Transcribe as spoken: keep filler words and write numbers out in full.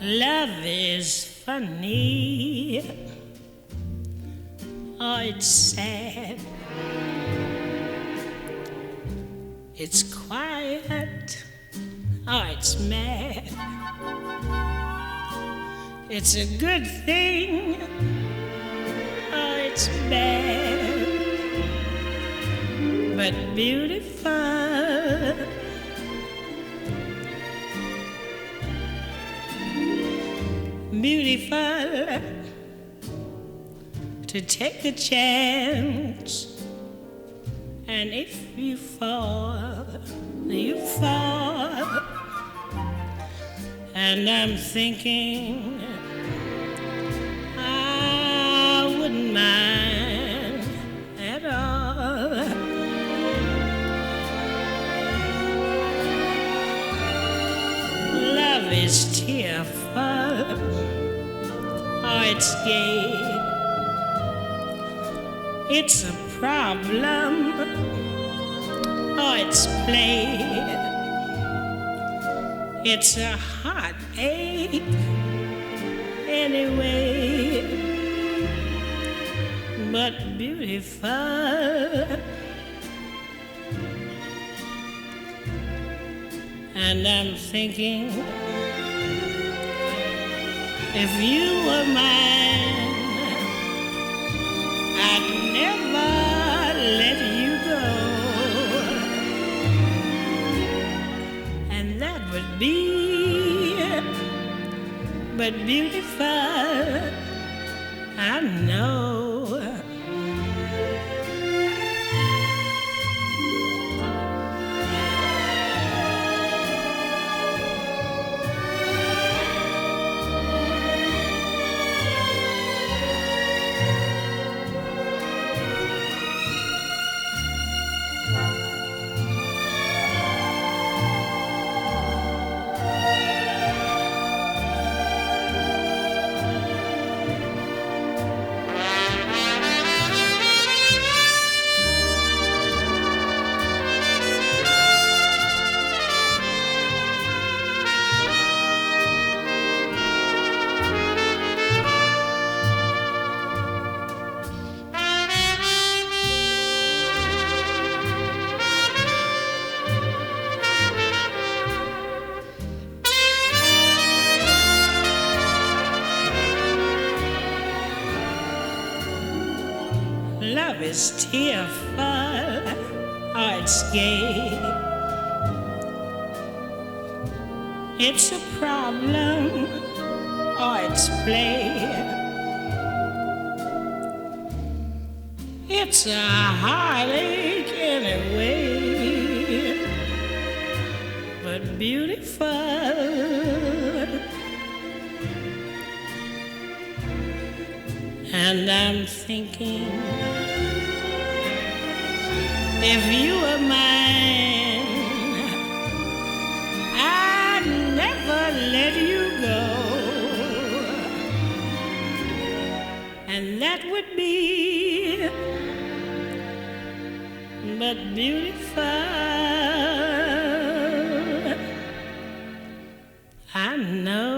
Love is funny, oh, it's sad. It's quiet, oh, it's mad. It's a good thing, oh, it's bad, but beautiful. Beautiful to take a chance, and if you fall, you fall. And I'm thinking I wouldn't mind at all. Love is tearful, oh, it's gay. It's a problem, oh, it's play. It's a heartache anyway, but beautiful. And I'm thinking, if you were mine, I'd never let you go. And that would be, but beautiful, I know. Love is tearful, oh, it's gay. It's a problem, oh, it's play. It's a heartache anyway, but beautiful. And I'm thinking, if you were mine, I'd never let you go. And that would be, but beautiful, I know.